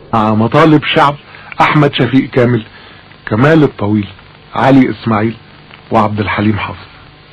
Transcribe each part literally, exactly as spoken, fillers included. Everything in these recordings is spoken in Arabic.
مع مطالب شعب احمد شفيق كامل، كمال الطويل، علي اسماعيل، وعبد الحليم حافظ.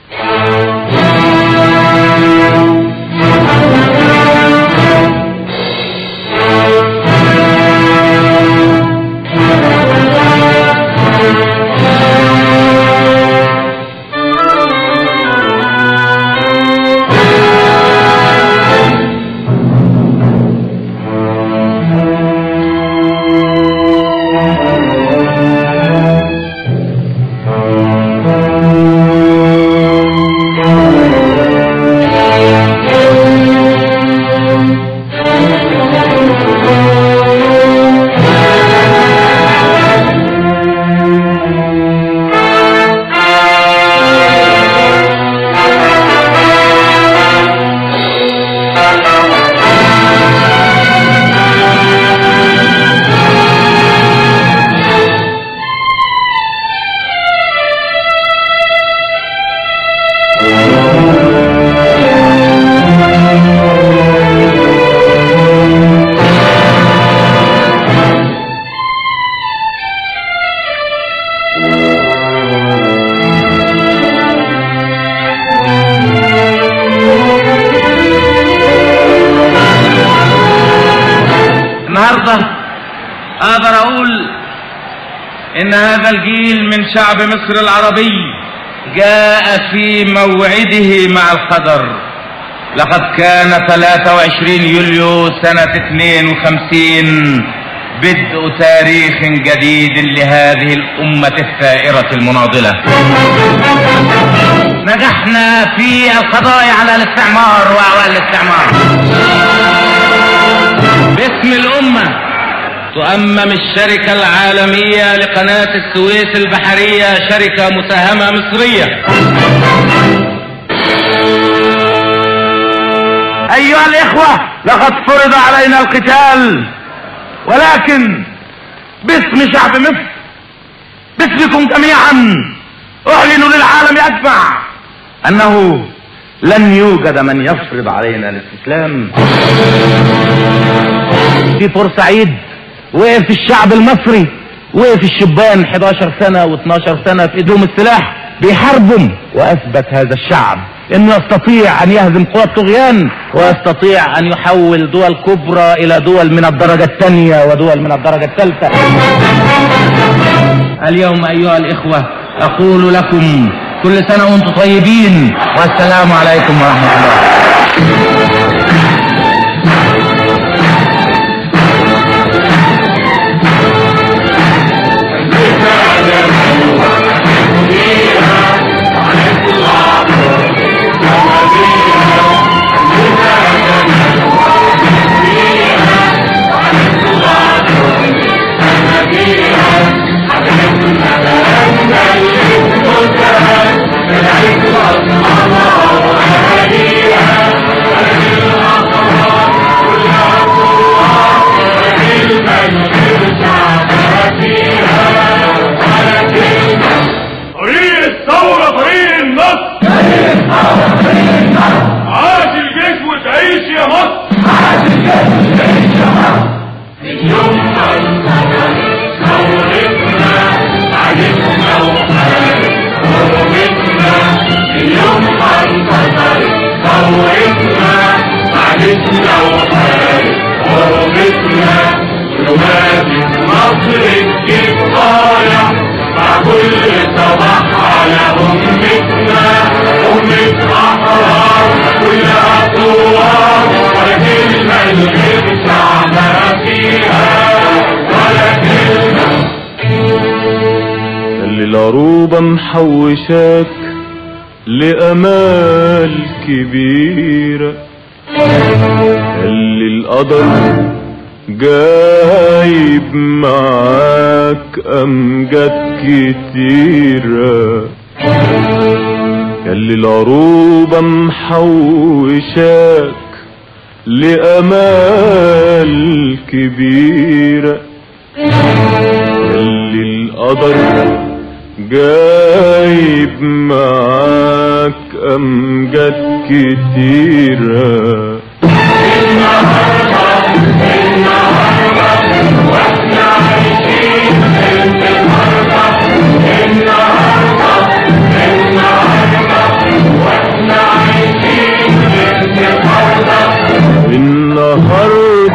اقدر اقول ان هذا الجيل من شعب مصر العربي جاء في موعده مع القدر. لقد كان ثلاثة وعشرين يوليو سنة اثنين وخمسين بدء تاريخ جديد لهذه الأمة الثائرة المناضلة. نجحنا في القضاء على الاستعمار وأعوان الاستعمار. باسم الأمة تؤمم الشركة العالمية لقناة السويس البحرية شركة مساهمة مصرية. أيها الإخوة، لقد فرض علينا القتال، ولكن باسم شعب مصر، باسمكم جميعا، أعلن للعالم أجمع أنه لن يوجد من يفرض علينا الاستسلام. في بورسعيد وقف الشعب المصري، وقف الشبان حداشر سنة واثناشر سنة في ايدهم السلاح بيحاربهم، واثبت هذا الشعب انه يستطيع ان يهزم قوى الطغيان، ويستطيع ان يحول دول كبرى الى دول من الدرجة الثانية ودول من الدرجة الثالثة. اليوم ايها الاخوة اقول لكم كل سنة وانتم طيبين، والسلام عليكم ورحمة الله. العروبة محوشاك لأمال كبيرة، اللي القدر جايب معاك أمجاد كتيرة، اللي العروبة محوشاك لأمال كبيرة، اللي القدر جايب معاك أمجاد كتيرة. النهاردة النهاردة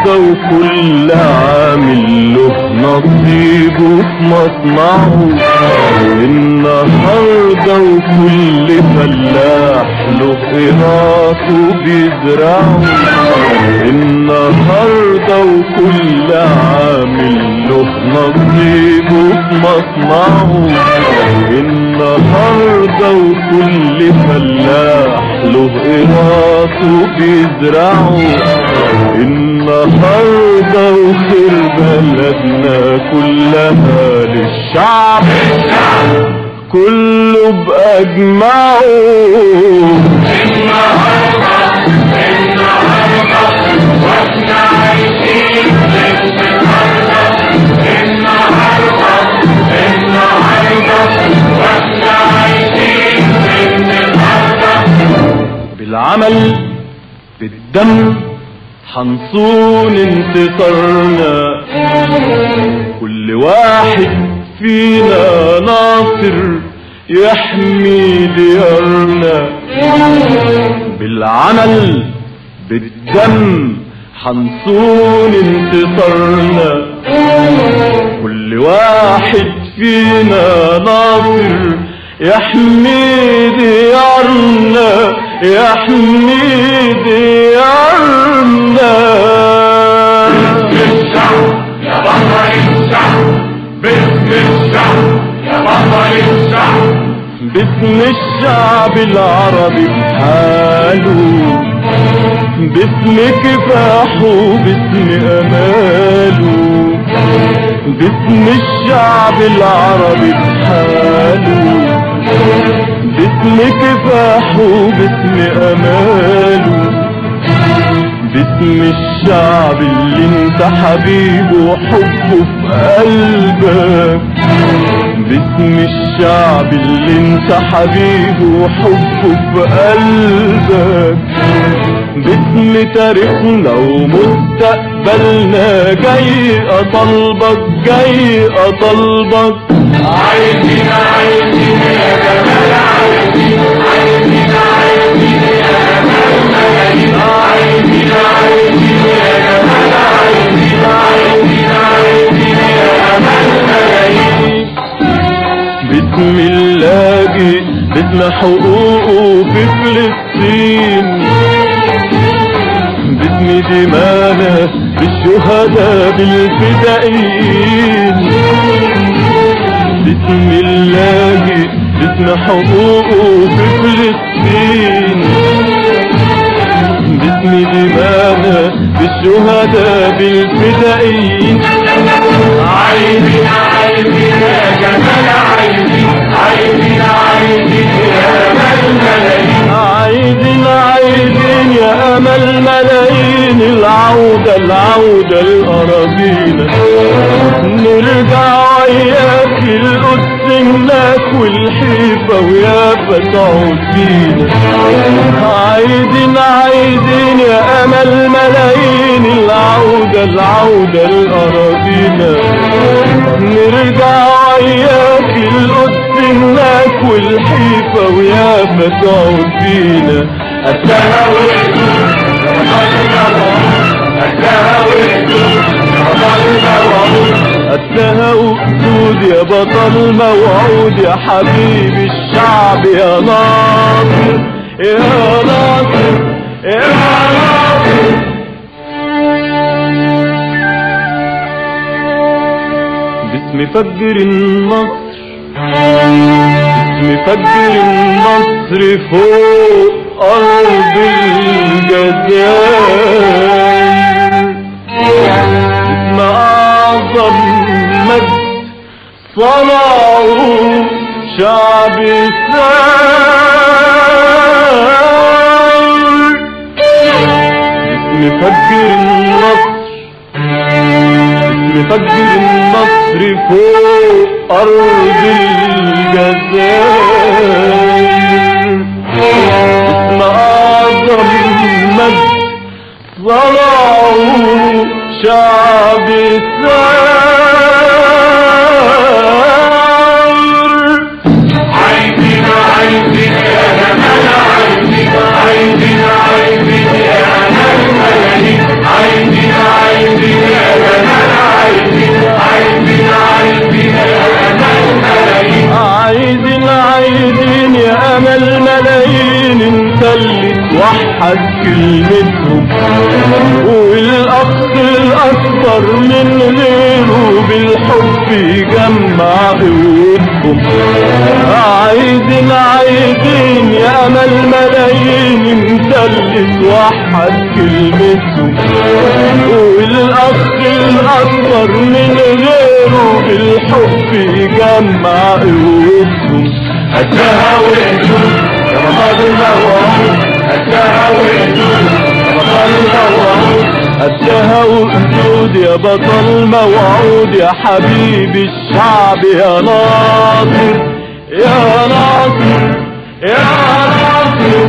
النهاردة وكل عامل له نصيبه في مصنعه. النهاردة وكل فلاح له قراطه بيزرعه. النهاردة وكل عامل له نصيبه في مصنعه. النهاردة وكل فلاح له قراطه بيزرعه. النهاردة وخير بلدنا كلها للشعب كله بأجمعه. النهاردة النهاردة واحنا عايشين النهاردة. النهاردة النهاردة واحنا عايشين النهاردة. بالعمل بالدم حنصون انتصارنا. كل واحد فينا ناصر يحمي ديارنا. بالعمل بالدم حنصون انتصارنا. كل واحد فينا ناصر يحمي ديارنا يحمي ديارنا. باسم الشعب يا بطل الشعب. باسم الشعب يا بطل الشعب. باسم الشعب العربي بحاله. باسم كفاحه باسم اماله. باسم الشعب العربي بحاله. باسم كفاحه باسم اماله. باسم الشعب اللي انت حبيبه وحبه في قلبك. باسم الشعب اللي انت حبيبه وحبه في قلبك. باسم تاريخنا ومستقبلنا جاي اطلبك جاي اطلبك. عايزين عايزين يا جمال عايزين عايزين عايزين يا جمال ملايين. عايزين عايزين يا جمال عايزين عايزين عايزين يا جمال ملايين. باسم اللاجئ باسم حقوقه في فلسطين. باسم دمانا بالشهداء بالفدائيين. باسم اللاجئ باسم حقوقه في فلسطين. باسم دمانا بالشهداء بالفدائيين. عايزين عايزين يا جمال عايزين عايزين عايزين يا أمل ملايين. عايزين عايزين يا أمل ملايين. العودة العودة لأراضينا. نرجع وياك القدس هناك والحيفا ويافا تعود فينا. عايزين عايزين يا أمل ملايين. العودة العودة لأراضينا. نرجع وياك القدس هناك والحيفا ويافا تعود فينا. قدها وقدود قدها وقدود قدها وقدود يا بطل موعود. يا حبيب الشعب يا ناصر يا ناصر يا ناصر. باسم فجر النصر باسم فجر النصر فوق أرض الجزائر. باسم أعظم مجد صنعه شعب الثار. باسم فجر النصر باسم فجر النصر فوق أرض الجزائر. باسم أعظم مجد صنعه شعب الثار. عايزين عايزين يا جمال عايزين عايزين عايزين يا أمل ملايين. عايزين عايزين كلمتهم، والاخ الاكبر من غيره بالحب يجمع قوتهم. عايزين عايزين يا امل ملايين انت اللي توحد كلمتهم، والاخ الاكبر من غيره بالحب يجمع قوتهم. قدها وقدود يا بطل الموعود، قدها وقدود يا بطل الموعود، قدها وقدود يا بطل موعود، يا حبيب الشعب يا ناصر يا ناصر يا ناصر.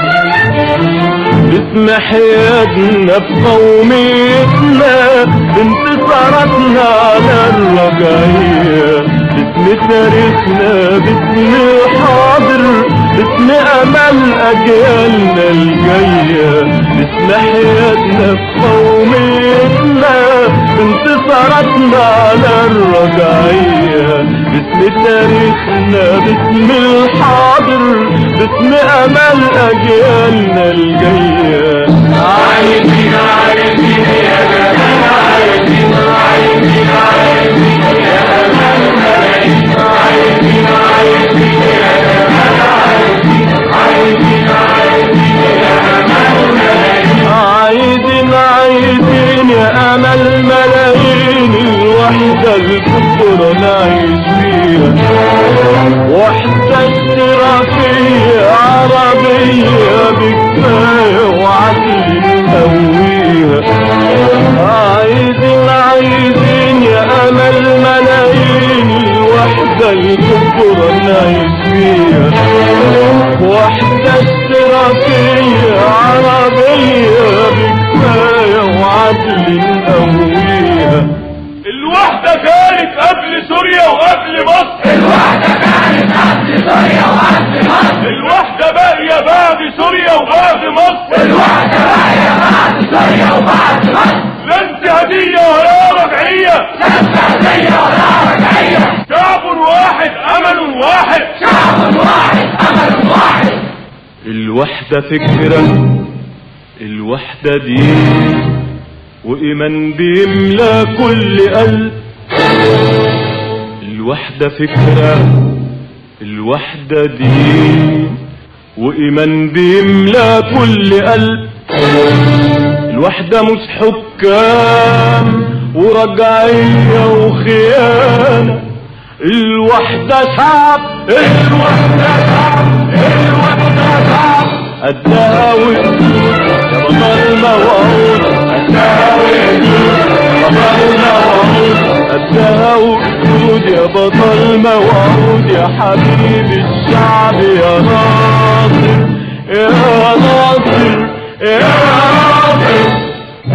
باسم حيادنا بقوميتنا بانتصاراتنا على الرجعية، باسم تاريخنا باسم الحاضر باسم امل اجيالنا الجاية، باسم حياتنا بقوميتنا بانتصاراتنا على الرجعية، باسم تاريخنا باسم الحاضر باسم امل اجيالنا الجاية. عايزين عايزين يا جمال، عايزين عايزين عايزين يا امل ملايين، عايزين عايزين يا جمال، عايزين عايزين عايزين يا امل ملايين، عايزين عايزين يا امل ملايين. الوحدة الكبرى نعيش فيها، وحدة اشتراكية عربية بكفاية وعدل نقويها. عايزين عايزين يا امل ملايين، الوحدة الكبرى نعيش فيها، وحدة اشتراكية عربية بكفاية وعدل نقويها. الوحدة كانت قبل سوريا وقبل مصر، الوحدة كانت قبل سوريا وقبل مصر، الوحدة باقية بعد سوريا وبعد مصر، الوحدة باقية بعد سوريا وبعد مصر. لا انتهازية ولا رجعية، لا انتهازية ولا رجعية، شعب واحد أمل واحد، شعب واحد أمل واحد. الوحدة فكرة، الوحدة دين، وإيمان بيملى كل قلب. الوحدة فكرة، الوحدة دين، وإيمان بيملى كل قلب. الوحدة مش حكام ورجعية وخيانة، الوحدة شعب، الوحدة شعب، الوحدة شعب. قدها وقدود يا بطل موعود، قدها وقدود يا بطل موعود، قدها وقدود يا بطل موعود، يا حبيب الشعب يا ناصر يا ناصر يا ناصر.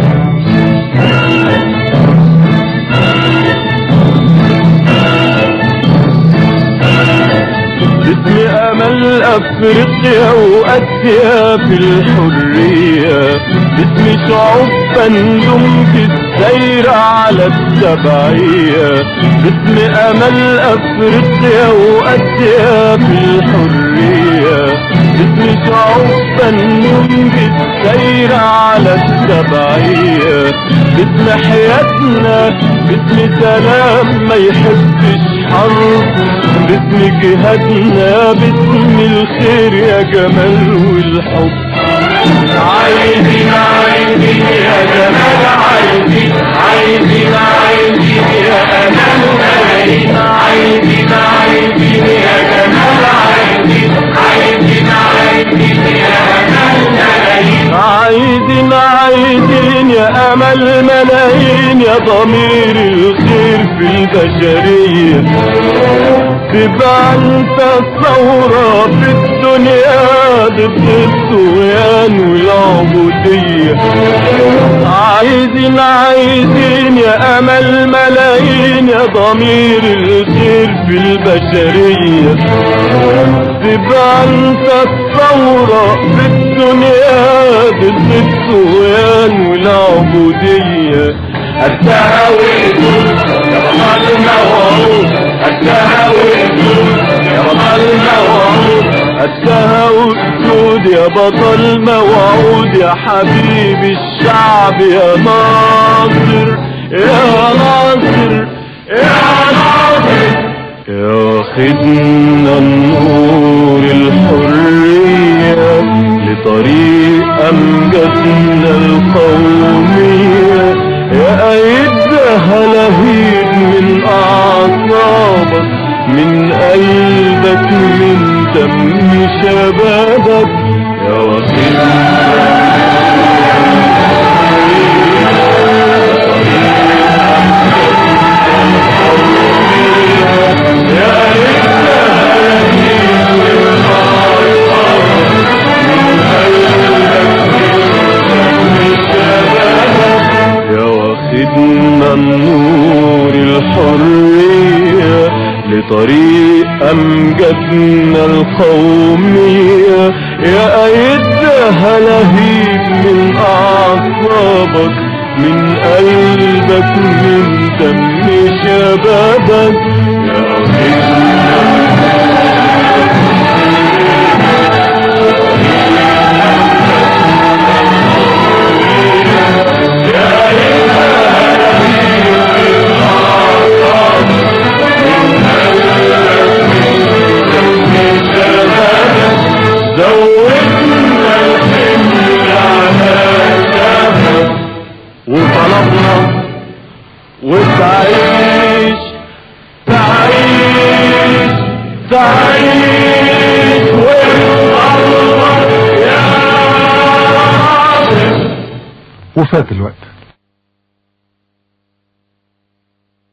باسم امل افريقيا واسيا في الحرية، باسم شعوب بندم في السير على السبعية، باسم امل افريقيا واسيا في الحرية، باسم شعوب بندم في السير على السبعية، باسم حياتنا باسم سلام ما يحبش حرب، باسم جهادنا باسم الخير يا جمال والحب. عايزين عايزين يا جمال، عايزين عايزين عايزين يا امل ملايين، عايزين عايزين يا جمال، عايزين عايزين عايزين يا امل ملايين، عايزين عايزين يا امل ملايين، يا ضمير الخير في البشرية، تبقى انت الثورة في الدنيا ضد الطغيان والعبودية. عايزين عايزين يا امل ملايين، يا ضمير الخير في البشرية، تبقى انت الثورة في الدنيا ضد الطغيان والعبودية. قدها وقدود يا بطل موعود، قدها وقدود يا بطل موعود، قدها وقدود يا بطل موعود يا حبيب الشعب يا ناصر يا ناصر يا ناصر يا واخدنا النور الحرية لطريق أمجادنا القومية يا أيدها لهيب من أعصابك من قلبك من دم شبابك يا واخدنا النور الحرية لطريق أمجادنا القومية يا أيدها لهيب من أعصابك من قلبك من دم شبابك يا أيدها وطلبنا وتعيش تعيش تعيش والله يا وفات الوقت.